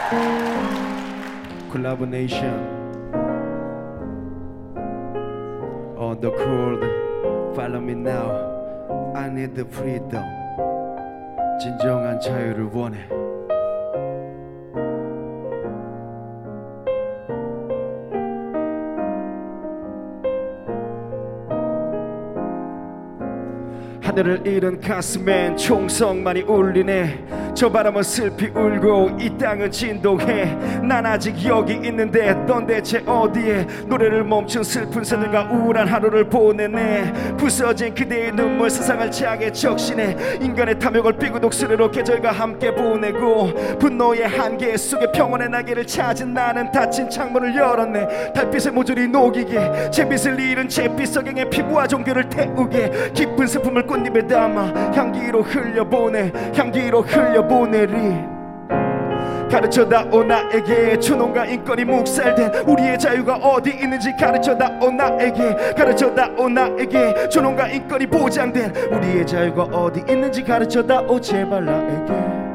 Collaboration on the cold. Follow me now. I need the freedom. 진정한 자유를 원해. 하늘을 잃은 가슴엔 총성만이 울리네. 저 바람은 슬피 울고 이 땅은 진동해. 난 아직 여기 있는데 넌 대체 어디에. 노래를 멈춘 슬픈 새들과 우울한 하루를 보내네. 부서진 그대의 눈물 세상을 차게 적시네. 인간의 탐욕을 삐고 독수리로 계절과 함께 보내고 분노의 한계 속에 평온의 날개를 찾은 나는 닫힌 창문을 열었네. 달빛의 모조리 녹이게 잿빛을 잃은 잿빛 석양의 피부와 종교를 태우게 깊은 슬픔을 꽃잎에 담아 향기로 흘려보내. 향기로 흘려보내리. 가르쳐다오 나에게 존엄과 인권이 묵살된 우리의 자유가 어디 있는지 가르쳐다오 나에게. 가르쳐다오 나에게 존엄과 인권이 보장된 우리의 자유가 어디 있는지 가르쳐다오 제발 나에게.